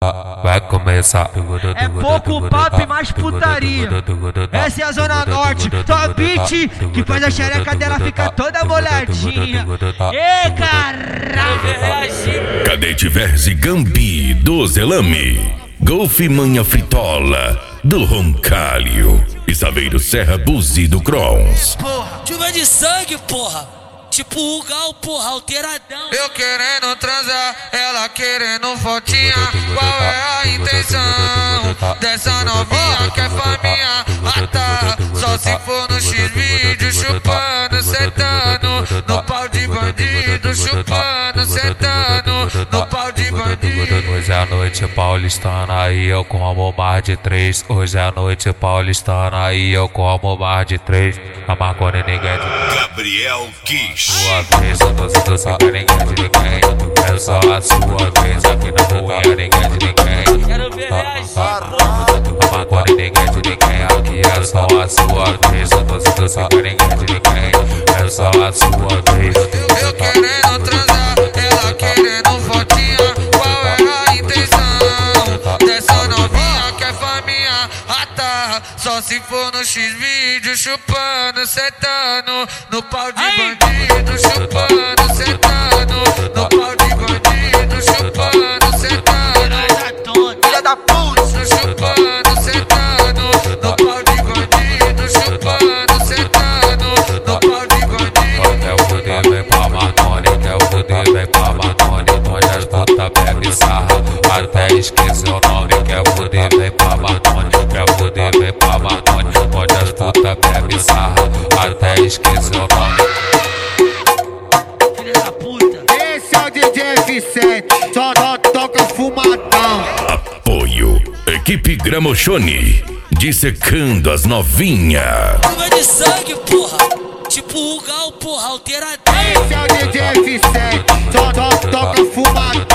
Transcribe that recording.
Vai começar. É pouco papo e mais putaria. Essa é a Zona Norte, só beat que faz a xereca dela ficar toda molhadinha. Ê, caralho! Cadete Verzi Gambi do Zelame, Golfe Manha Fritola do Roncalho e Saveiro Serra Buzi do Crons. Porra, chuva de sangue, porra. Tipo o Gal, porra, alteradão. Eu querendo transar, ela querendo fotinha. Qual é a intenção dessa novinha que é faminha? Ah tá, só se for no X-Vídeo, chupando, sentando no pau de bandido, chupando, sentando no pau de bandido. Hoje é a noite paulistana e eu como mais de 3. Hoje é a noite paulistana e eu como mais de 3. A Marconi ninguém de Gabriel Kish. sua vez, eu tô sendo só ninguém de ninguém. É só a sua vez, aqui na rua ninguém de ninguém. Quero ver reagir, A Marconi ninguém de ninguém. Aqui é só a sua vez, eu tô sendo só ninguém de ninguém. É só a sua vez. Eu querendo transar, ela querendo fotinha. Qual é a intenção dessa novinha que é faminha? Ah tá, só se for no X-Vídeo, chupando, sentando no pau de bandido, chupando, sentando no pau de bandido, chupando, sentando. Filha da puta, chupando, sentando no pau de bandido, chupando, sentando no pau de bandido. Quer fuder, vem pra Marconi. Quer fuder, vem pra Marconi. Onde as putas bebe sarra, até esquece o nome. Quer fuder, vem pra Marconi. Quer fuder, vem pra Marconi. Onde as putas bebe sarra, até esquece o nome. filha da puta. Esse é o DJ F7, só toca fumadão. Apoio Equipe Gramochone, dissecando as novinhas. Chuva de sangue, porra. Tipo o Gal, porra, alteradão. Esse é o DJ F7, só toca fumadão.